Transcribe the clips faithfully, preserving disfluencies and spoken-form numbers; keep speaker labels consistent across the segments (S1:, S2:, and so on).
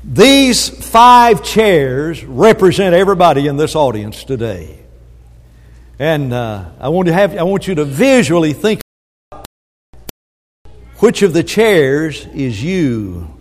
S1: These five chairs represent everybody in this audience today. And uh, I want to have I want you to visually think which of the chairs is you.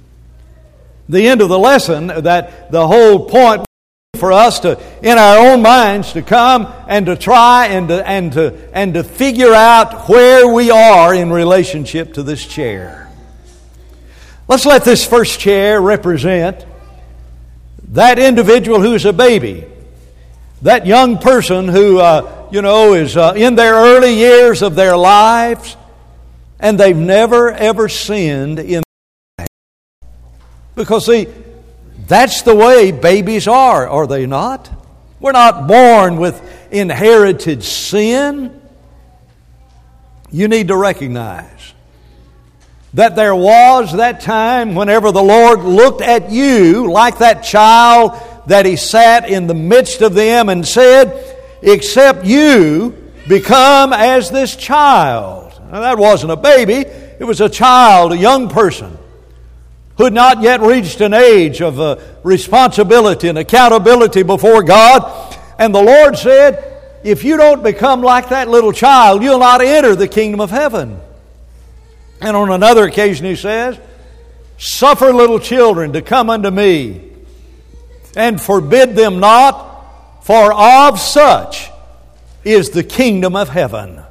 S1: The end of the lesson, that the whole point for us to, in our own minds, to come and to try and to and to and to figure out where we are in relationship to this chair. Let's let this first chair represent that individual who's a baby, that young person who, uh, you know, is uh, in their early years of their lives, and they've never ever sinned in their life. Because, see, that's the way babies are, are they not? We're not born with inherited sin. You need to recognize that there was that time whenever the Lord looked at you like that child, that He sat in the midst of them and said, except you become as this child. Now, that wasn't a baby. It was a child, a young person who had not yet reached an age of uh, responsibility and accountability before God. And the Lord said, if you don't become like that little child, you'll not enter the kingdom of heaven. And on another occasion He says, suffer little children to come unto me, and forbid them not, for of such is the kingdom of heaven.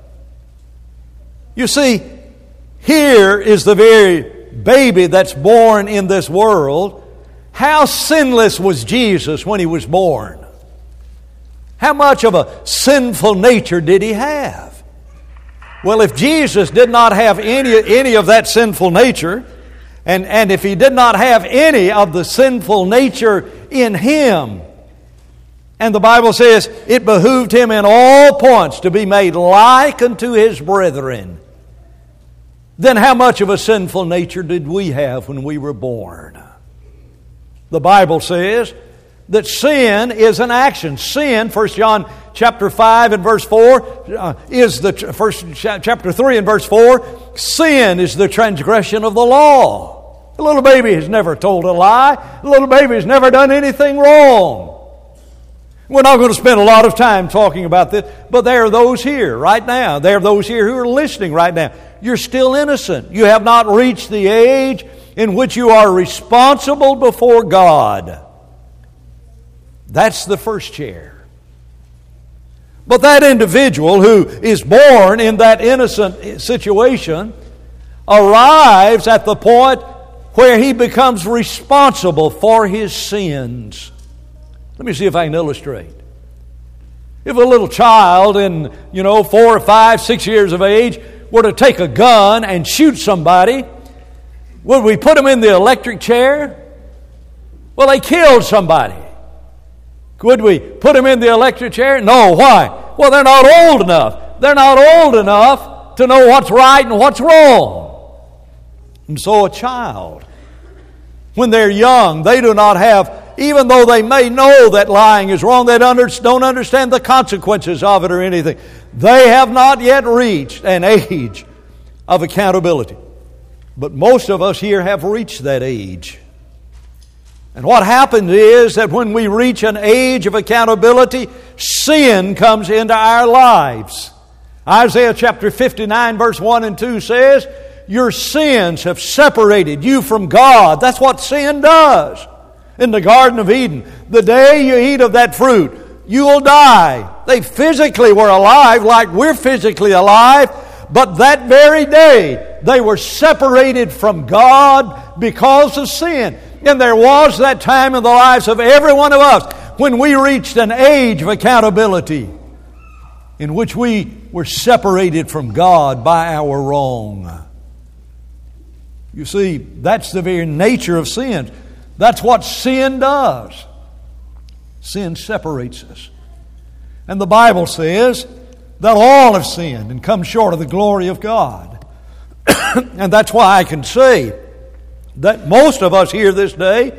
S1: You see, here is the very baby that's born in this world. How sinless was Jesus when He was born? How much of a sinful nature did He have? Well, if Jesus did not have any, any of that sinful nature, and, and if He did not have any of the sinful nature in Him, and the Bible says it behooved Him in all points to be made like unto His brethren, then how much of a sinful nature did we have when we were born? The Bible says that sin is an action. Sin, First John chapter five and verse four, uh, is the first chapter three and verse four. Sin is the transgression of the law. The little baby has never told a lie. The little baby has never done anything wrong. We're not going to spend a lot of time talking about this, but there are those here right now. There are those here who are listening right now. You're still innocent. You have not reached the age in which you are responsible before God. That's the first chair. But that individual who is born in that innocent situation arrives at the point where he becomes responsible for his sins. Let me see if I can illustrate. If a little child in, you know, four or five, six years of age were to take a gun and shoot somebody, would we put them in the electric chair? Well, they killed somebody. Could we put them in the electric chair? No. Why? Well, they're not old enough. They're not old enough to know what's right and what's wrong. And so a child, when they're young, they do not have, even though they may know that lying is wrong, they don't understand the consequences of it or anything. They have not yet reached an age of accountability. But most of us here have reached that age. And what happens is that when we reach an age of accountability, sin comes into our lives. Isaiah chapter fifty-nine verse one and two says, your sins have separated you from God. That's what sin does. In the Garden of Eden, the day you eat of that fruit, you will die. They physically were alive like we're physically alive, but that very day they were separated from God because of sin. And there was that time in the lives of every one of us when we reached an age of accountability in which we were separated from God by our wrong. You see, that's the very nature of sin. That's what sin does. Sin separates us. And the Bible says that all have sinned and come short of the glory of God. And that's why I can say that most of us here this day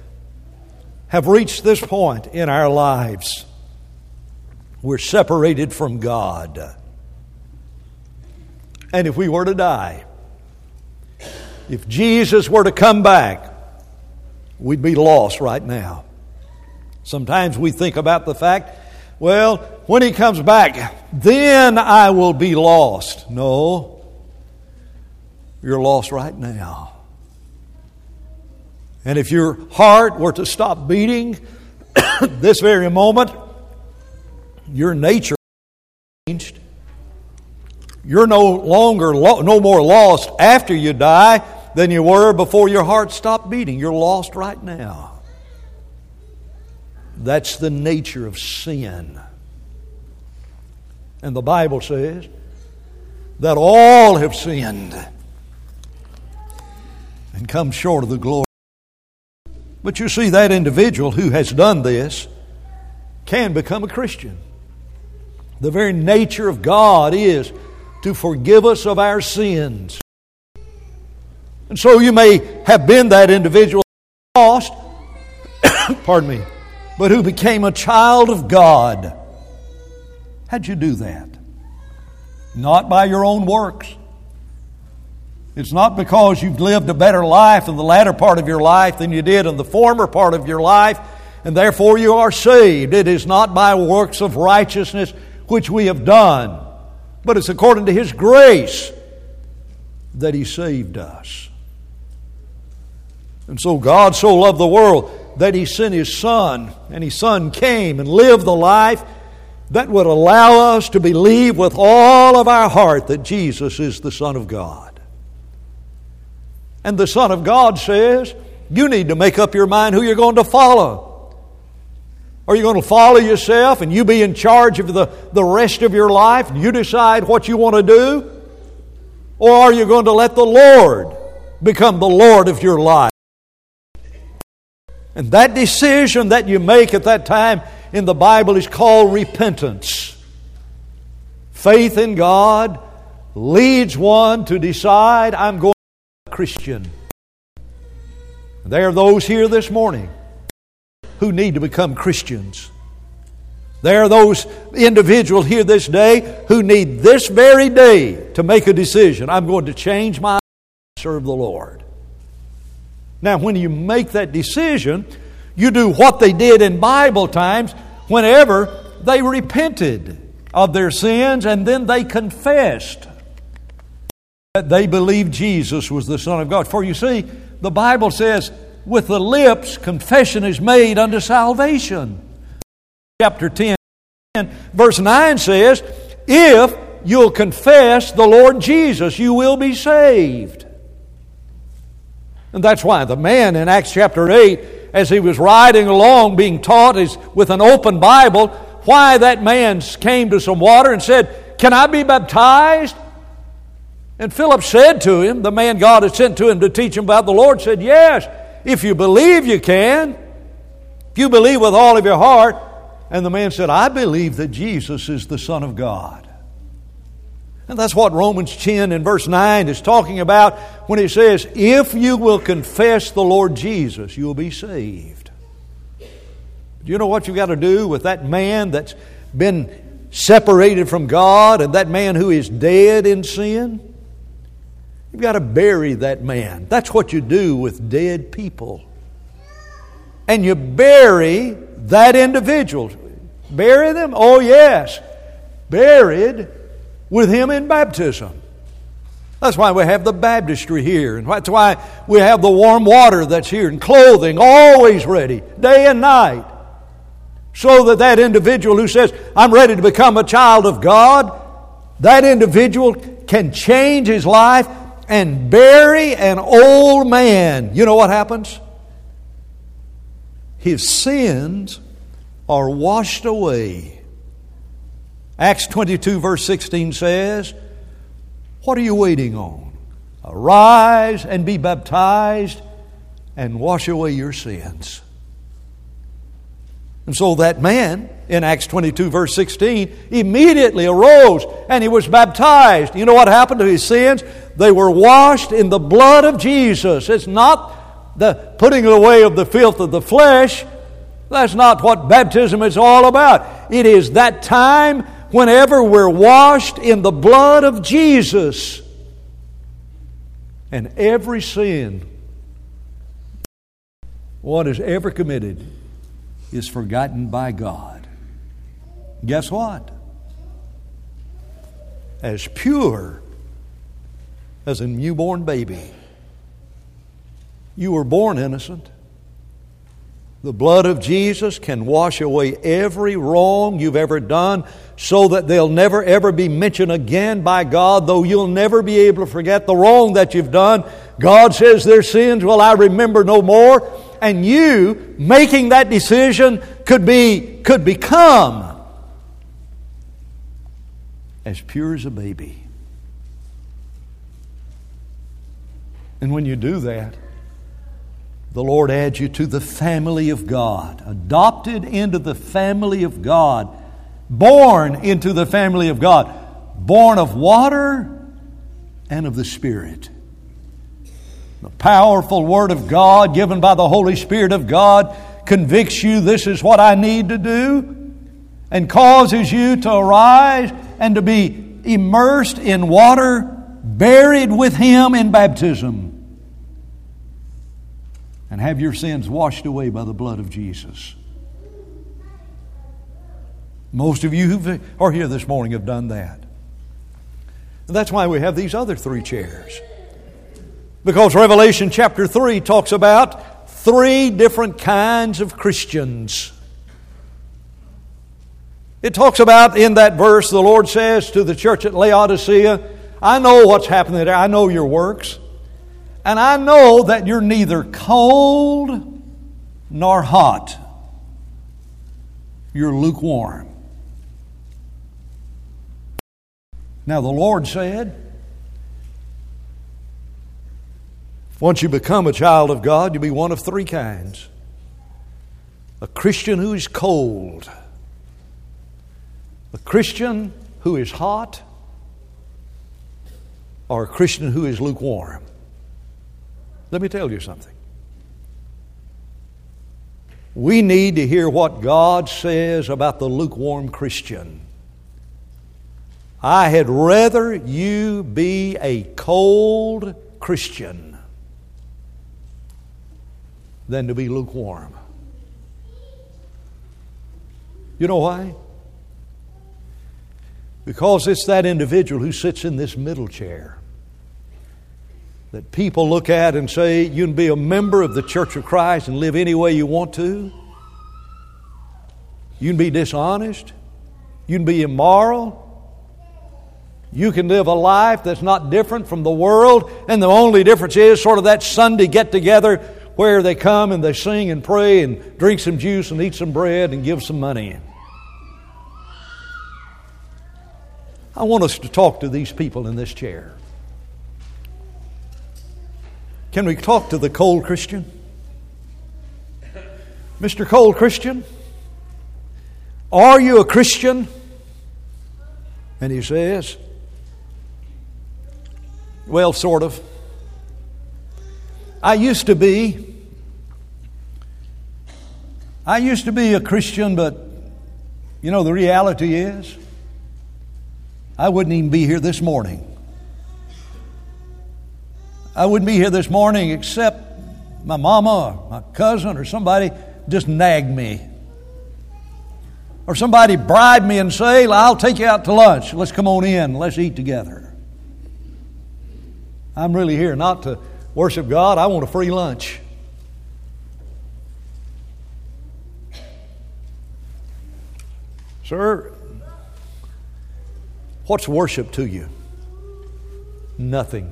S1: have reached this point in our lives. We're separated from God. And if we were to die, if Jesus were to come back, we'd be lost right now. Sometimes we think about the fact, well, when He comes back, then I will be lost. No, you're lost right now. And if your heart were to stop beating this very moment, your nature changed. You're no longer, lo- no more lost after you die than you were before your heart stopped beating. You're lost right now. That's the nature of sin. And the Bible says that all have sinned and come short of the glory. But you see, that individual who has done this can become a Christian. The very nature of God is to forgive us of our sins. And so you may have been that individual lost, pardon me, but who became a child of God. How'd you do that? Not by your own works. It's not because you've lived a better life in the latter part of your life than you did in the former part of your life, and therefore you are saved. It is not by works of righteousness which we have done, but it's according to His grace that He saved us. And so God so loved the world that He sent His Son, and His Son came and lived the life that would allow us to believe with all of our heart that Jesus is the Son of God. And the Son of God says, you need to make up your mind who you're going to follow. Are you going to follow yourself and you be in charge of the, the rest of your life and you decide what you want to do? Or are you going to let the Lord become the Lord of your life? And that decision that you make at that time in the Bible is called repentance. Faith in God leads one to decide, I'm going to be a Christian. There are those here this morning who need to become Christians. There are those individuals here this day who need this very day to make a decision. I'm going to change my life to serve the Lord. Now, when you make that decision, you do what they did in Bible times whenever they repented of their sins and then they confessed that they believed Jesus was the Son of God. For you see, the Bible says, with the lips, confession is made unto salvation. Chapter ten, verse nine says, if you'll confess the Lord Jesus, you will be saved. And that's why the man in Acts chapter eight, as he was riding along being taught is with an open Bible, why that man came to some water and said, can I be baptized? And Philip said to him, the man God had sent to him to teach him about the Lord, said, yes, if you believe you can. If you believe with all of your heart. And the man said, I believe that Jesus is the Son of God. And that's what Romans ten and verse nine is talking about when it says, if you will confess the Lord Jesus, you'll be saved. Do you know what you've got to do with that man that's been separated from God and that man who is dead in sin? You've got to bury that man. That's what you do with dead people. And you bury that individual. Bury them? Oh yes. Buried with him in baptism. That's why we have the baptistry here. And that's why we have the warm water that's here and clothing always ready, day and night. So that that individual who says, I'm ready to become a child of God, that individual can change his life and bury an old man. You know what happens? His sins are washed away. Acts twenty-two verse sixteen says, what are you waiting on? Arise and be baptized and wash away your sins. And so that man in Acts twenty-two verse sixteen immediately arose and he was baptized. You know what happened to his sins? They were washed in the blood of Jesus. It's not the putting away of the filth of the flesh. That's not what baptism is all about. It is that time whenever we're washed in the blood of Jesus, and every sin what is ever committed is forgotten by God. Guess what? As pure as a newborn baby. You were born innocent. The blood of Jesus can wash away every wrong you've ever done so that they'll never ever be mentioned again by God, though you'll never be able to forget the wrong that you've done. God says their sins will I remember no more. And you, making that decision, could be, could become as pure as a baby. And when you do that, the Lord adds you to the family of God, adopted into the family of God, born into the family of God, born of water and of the Spirit. The powerful Word of God given by the Holy Spirit of God convicts you this is what I need to do and causes you to arise and to be immersed in water, buried with Him in baptism, and have your sins washed away by the blood of Jesus. Most of you who are here this morning have done that. And that's why we have these other three chairs. Because Revelation chapter three talks about three different kinds of Christians. It talks about, in that verse, the Lord says to the church at Laodicea, I know what's happening there. I know your works. And I know that you're neither cold nor hot. You're lukewarm. Now the Lord said, once you become a child of God, you'll be one of three kinds. A Christian who is cold. A Christian who is hot. Or a Christian who is lukewarm. Let me tell you something. We need to hear what God says about the lukewarm Christian. I had rather you be a cold Christian than to be lukewarm. You know why? Because it's that individual who sits in this middle chair that people look at and say, you can be a member of the Church of Christ and live any way you want to. You can be dishonest. You can be immoral. You can live a life that's not different from the world. And the only difference is sort of that Sunday get-together where they come and they sing and pray and drink some juice and eat some bread and give some money. I want us to talk to these people in this chair. Can we talk to the cold Christian? Mister Cold Christian, are you a Christian? And he says, well, sort of. I used to be. I used to be a Christian, but you know, the reality is, I wouldn't even be here this morning. I wouldn't be here this morning except my mama or my cousin or somebody just nagged me. Or somebody bribed me and say, I'll take you out to lunch. Let's come on in. Let's eat together. I'm really here not to worship God. I want a free lunch. Sir, what's worship to you? Nothing.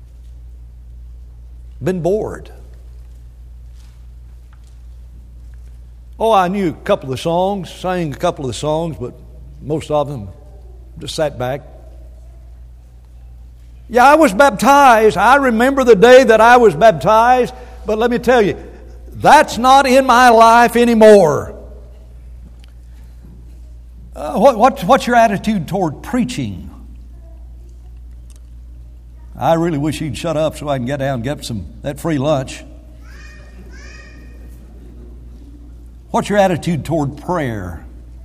S1: Been bored. Oh, I knew a couple of the songs, sang a couple of the songs, but most of them just sat back. Yeah, I was baptized. I remember the day that I was baptized, but let me tell you, that's not in my life anymore. Uh, what, what, what's your attitude toward preaching? I really wish he'd shut up so I can get down and get some that free lunch. What's your attitude toward prayer?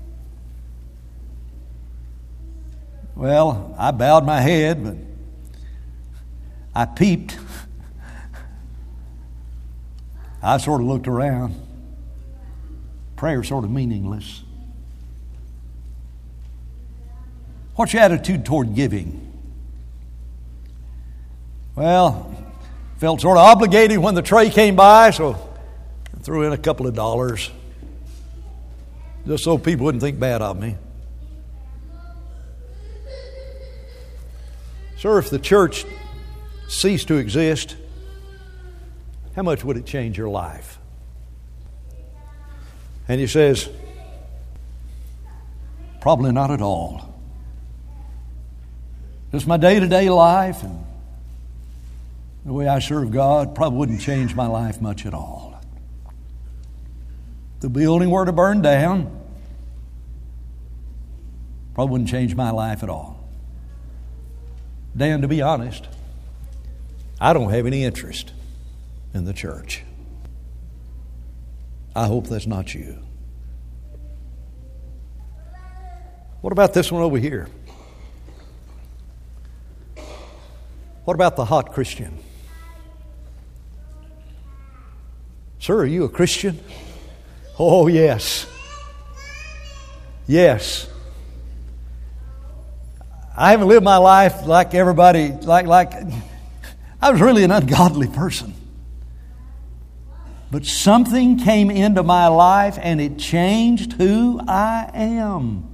S1: Well, I bowed my head, but I peeped. I sort of looked around. Prayer's sort of meaningless. What's your attitude toward giving? Well, felt sort of obligated when the tray came by, so I threw in a couple of dollars just so people wouldn't think bad of me. Sir, if the church ceased to exist, how much would it change your life? And he says, probably not at all. Just my day-to-day life and the way I serve God probably wouldn't change my life much at all. If the building were to burn down, probably wouldn't change my life at all. Dan, to be honest, I don't have any interest in the church. I hope that's not you. What about this one over here? What about the hot Christian? Sir, are you a Christian? Oh, yes. Yes. I haven't lived my life like everybody, like, like, I was really an ungodly person. But something came into my life and it changed who I am.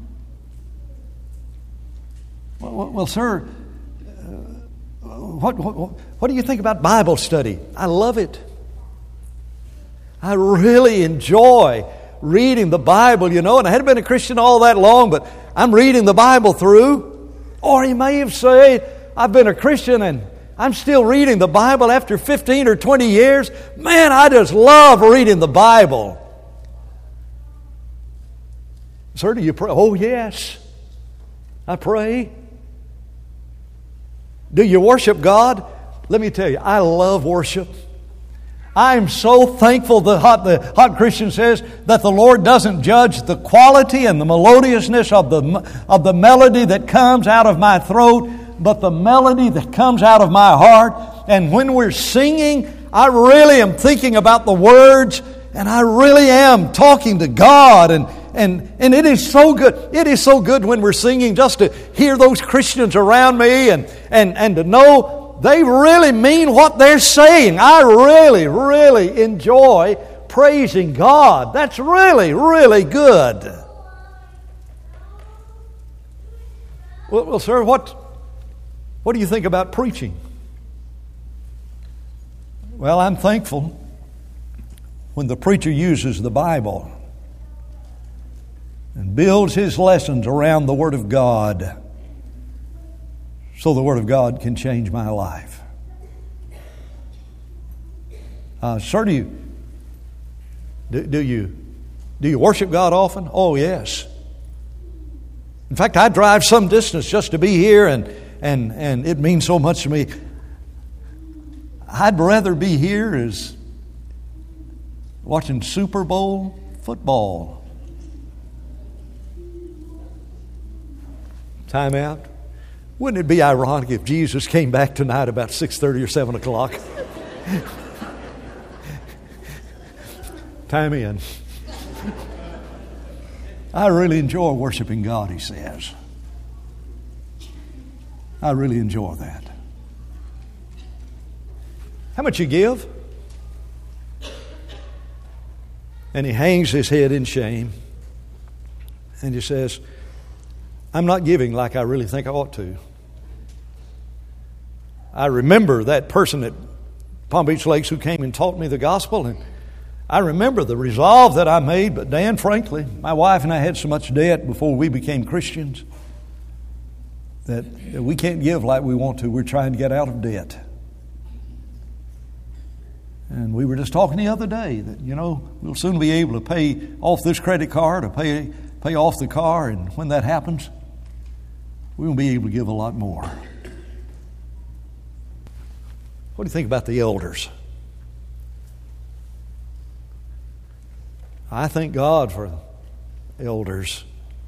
S1: Well, well, well sir, uh, what, what, what do you think about Bible study? I love it. I really enjoy reading the Bible, you know, and I hadn't been a Christian all that long, but I'm reading the Bible through. Or he may have said, I've been a Christian and I'm still reading the Bible after fifteen or twenty years. Man, I just love reading the Bible. Sir, do you pray? Oh, yes. I pray. Do you worship God? Let me tell you, I love worship. I am so thankful the hot, the hot Christian says that the Lord doesn't judge the quality and the melodiousness of the, of the melody that comes out of my throat, but the melody that comes out of my heart. And when we're singing, I really am thinking about the words, and I really am talking to God. And, and, and it is so good. It is so good when we're singing just to hear those Christians around me and, and, and to know they really mean what they're saying. I really, really enjoy praising God. That's really, really good. Well, well, sir, what, what do you think about preaching? Well, I'm thankful when the preacher uses the Bible and builds his lessons around the Word of God, so the Word of God can change my life. Uh, sir, do you, do, do you do you worship God often? Oh, yes. In fact, I drive some distance just to be here, and and and it means so much to me. I'd rather be here as watching Super Bowl football. Time out. Wouldn't it be ironic if Jesus came back tonight about six thirty or seven o'clock? Time in. I really enjoy worshiping God, he says. I really enjoy that. How much you give? And he hangs his head in shame. And he says, I'm not giving like I really think I ought to. I remember that person at Palm Beach Lakes who came and taught me the gospel, and I remember the resolve that I made. But Dan, frankly, my wife and I had so much debt before we became Christians that we can't give like we want to. We're trying to get out of debt. And we were just talking the other day that, you know, we'll soon be able to pay off this credit card or pay, pay off the car, and when that happens, we'll be able to give a lot more. What do you think about the elders? I thank God for elders.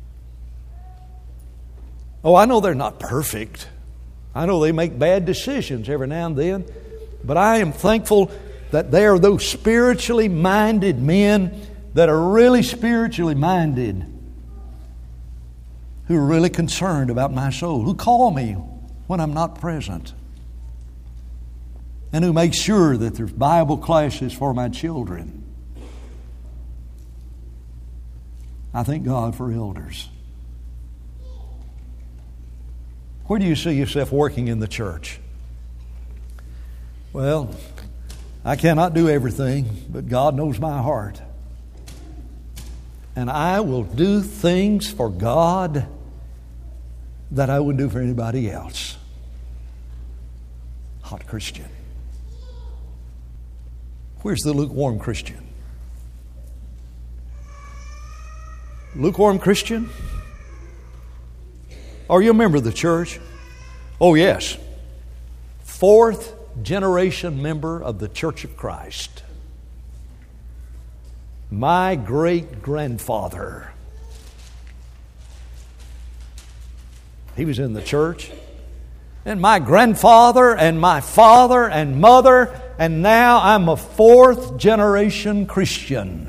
S1: Oh, I know they're not perfect. I know they make bad decisions every now and then. But I am thankful that they are those spiritually minded men that are really spiritually minded, who are really concerned about my soul, who call me when I'm not present, and who make sure that there's Bible classes for my children. I thank God for elders. Where do you see yourself working in the church? Well, I cannot do everything, but God knows my heart. And I will do things for God that I wouldn't do for anybody else. Hot Christian. Where's the lukewarm Christian? Lukewarm Christian? Are you a member of the church? Oh, yes. Fourth generation member of the Church of Christ. My great-grandfather, he was in the church. And my grandfather and my father and mother, and now I'm a fourth generation Christian.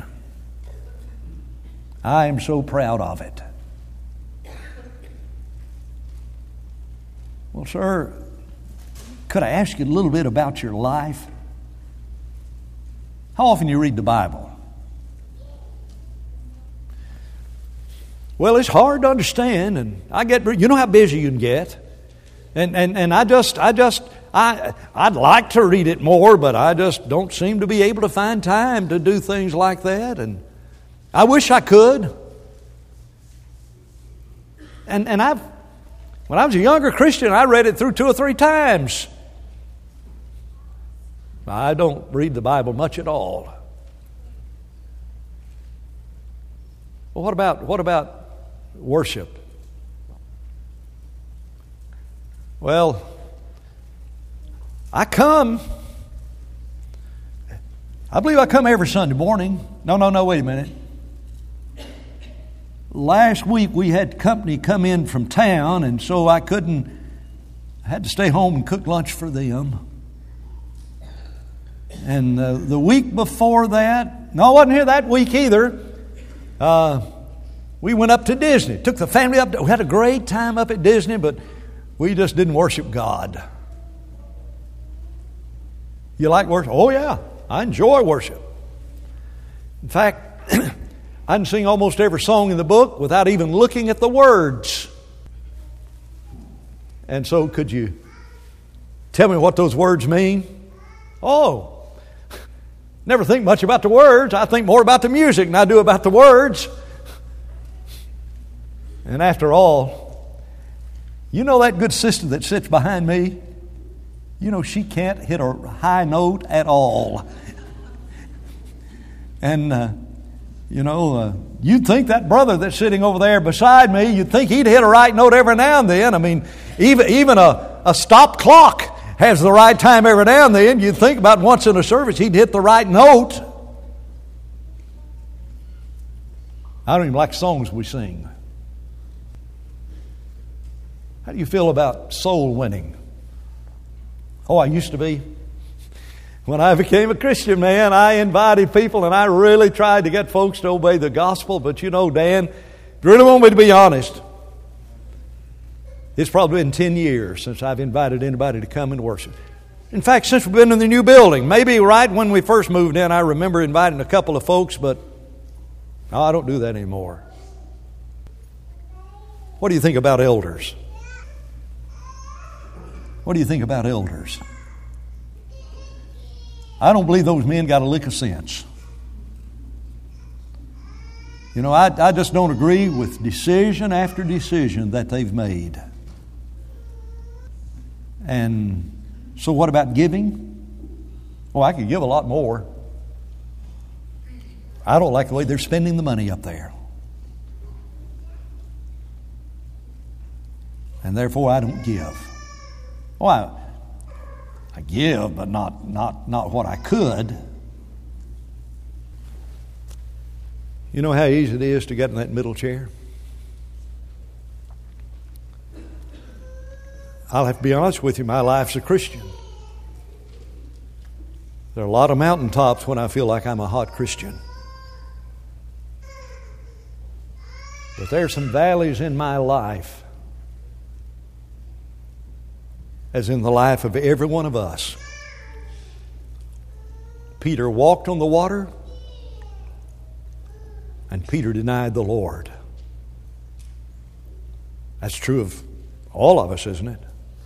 S1: I am so proud of it. Well, sir, could I ask you a little bit about your life? How often do you read the Bible? Well, it's hard to understand, and I get, you know how busy you can get. And and and I just I just I I'd like to read it more, but I just don't seem to be able to find time to do things like that. And I wish I could. And and I've when I was a younger Christian, I read it through two or three times. I don't read the Bible much at all. Well, what about what about worship? Well, I come. I believe I come every Sunday morning. No, no, no, wait a minute. Last week we had company come in from town, and so I couldn't, I had to stay home and cook lunch for them. And uh, the week before that, no, I wasn't here that week either. Uh, we went up to Disney. Took the family up. To, we had a great time up at Disney, but we just didn't worship God. You like worship? Oh, yeah. I enjoy worship. In fact, I can sing almost every song in the book without even looking at the words. And so could you tell me what those words mean? Oh, never think much about the words. I think more about the music than I do about the words. And after all, you know that good sister that sits behind me? You know she can't hit a high note at all. And, uh, you know, uh, you'd think that brother that's sitting over there beside me, you'd think he'd hit a right note every now and then. I mean, even even a, a stop clock has the right time every now and then. You'd think about once in a service he'd hit the right note. I don't even like songs we sing. How do you feel about soul winning? Oh, I used to be. When I became a Christian, man, I invited people and I really tried to get folks to obey the gospel. But you know, Dan, if you really want me to be honest, it's probably been ten years since I've invited anybody to come and worship. In fact, since we've been in the new building, maybe right when we first moved in, I remember inviting a couple of folks, but no, I don't do that anymore. What do you think about elders? What do you think about elders? I don't believe those men got a lick of sense. You know, I, I just don't agree with decision after decision that they've made. And so what about giving? Oh, I could give a lot more. I don't like the way they're spending the money up there. And therefore I don't give. Oh, I, I give, but not, not, not what I could. You know how easy it is to get in that middle chair? I'll have to be honest with you, my life's a Christian. There are a lot of mountaintops when I feel like I'm a hot Christian. But there are some valleys in my life, as in the life of every one of us. Peter walked on the water, and Peter denied the Lord. That's true of all of us, isn't it?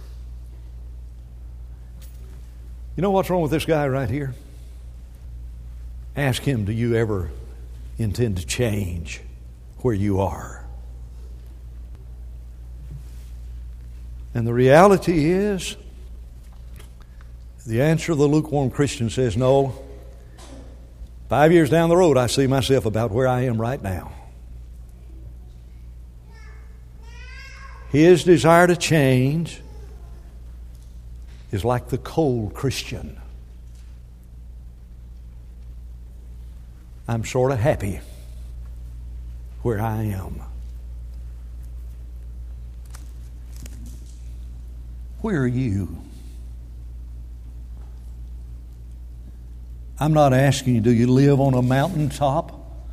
S1: You know what's wrong with this guy right here? Ask him, do you ever intend to change where you are? And the reality is, the answer of the lukewarm Christian says, no. Five years down the road, I see myself about where I am right now. His desire to change is like the cold Christian. I'm sort of happy where I am. Where are you? I'm not asking you, do you live on a mountaintop?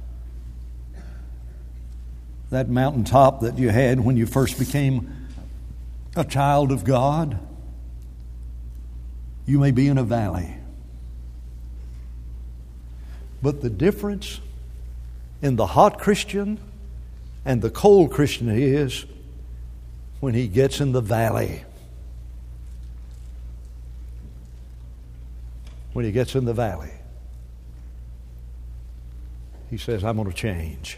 S1: That mountaintop that you had when you first became a child of God? You may be in a valley. But the difference in the hot Christian and the cold Christian is when he gets in the valley. When he gets in the valley, he says, I'm going to change.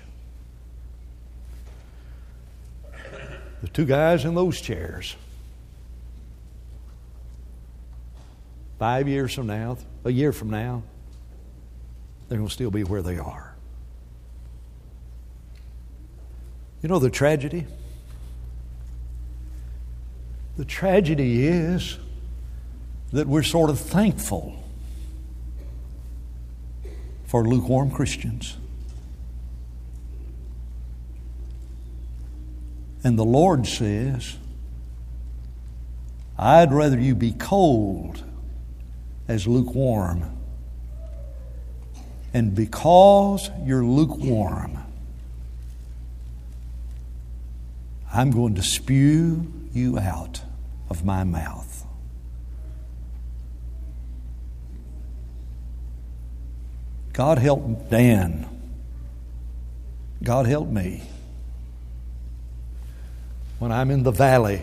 S1: The two guys in those chairs, five years from now, a year from now, they're going to still be where they are. You know the tragedy? The tragedy is that we're sort of thankful for lukewarm Christians. And the Lord says, I'd rather you be cold as lukewarm. And because you're lukewarm, I'm going to spew you out of my mouth. God help Dan. God help me. When I'm in the valley,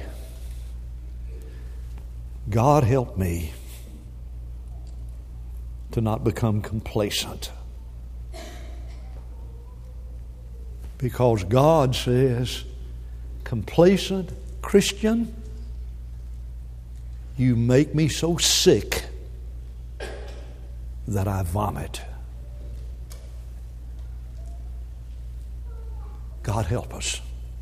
S1: God help me to not become complacent. Because God says, complacent Christian, you make me so sick that I vomit. God help us.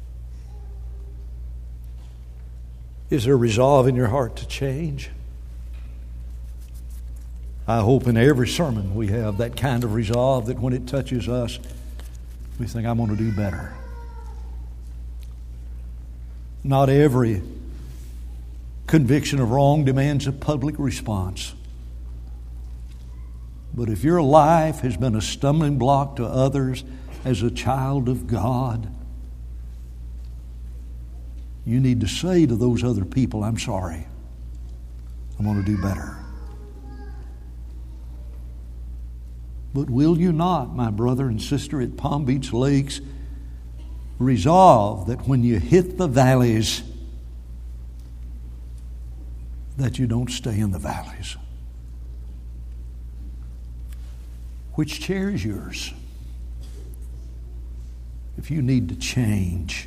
S1: Is there resolve in your heart to change? I hope in every sermon we have that kind of resolve that when it touches us, we think, I'm going to do better. Not every conviction of wrong demands a public response. But if your life has been a stumbling block to others as a child of God, you need to say to those other people, I'm sorry. I'm going to do better. But will you not, my brother and sister at Palm Beach Lakes, resolve that when you hit the valleys, that you don't stay in the valleys? Which chair is yours? If you need to change,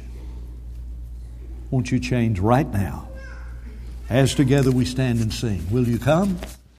S1: won't you change right now? As together we stand and sing. Will you come?